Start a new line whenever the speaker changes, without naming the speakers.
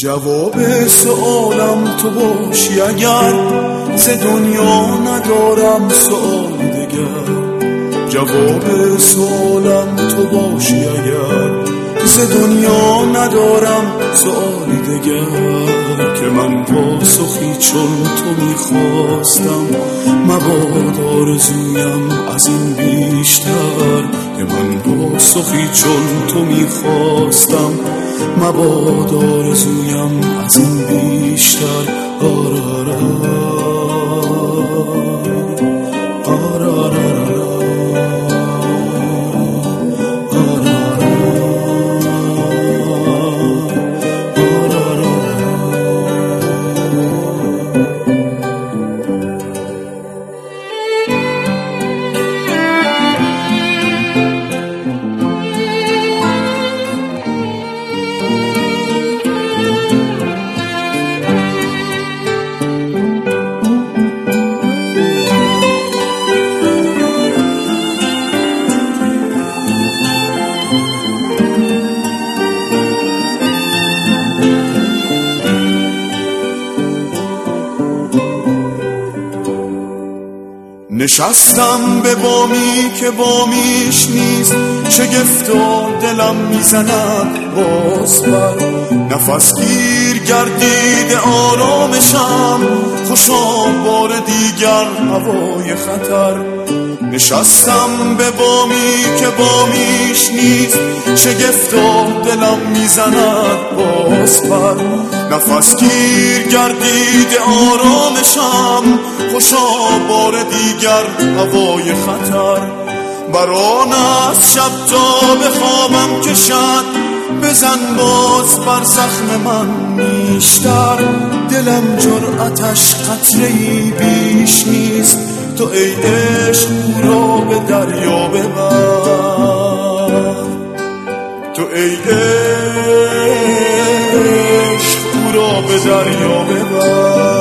جواب سوالم تو باشی اگر ز دنیا ندارم سوال دگر. جواب سوالم تو باشی اگر ز دنیا ندارم سوالی دگر. که من پاسخی چون تو میخواستم مباد آرزویم از این بیشتر. که من پاسخی چون تو میخواستم مباد آرزویم از این بیشتر. نشستم به بامی که بامیش نیست، شگفتا دلم میزند باز بر. نفس گیر گردید آرامشم، خوشا بار دیگر هوای خطر. نشستم به بامی که بامیش نیست، شگفتا دلم میزند باز بر. نفس گیر گردید آرامشم، خوشا بار دیگر هوای خطر. بران از شب تا بخوابم کشد، بزن باز بر زخم من نیشتر. دلم جرأتش قطره‌ای بیش نیست، تو ای عشق او را به دریا ببر. تو ای عشق او را به دریا ببر.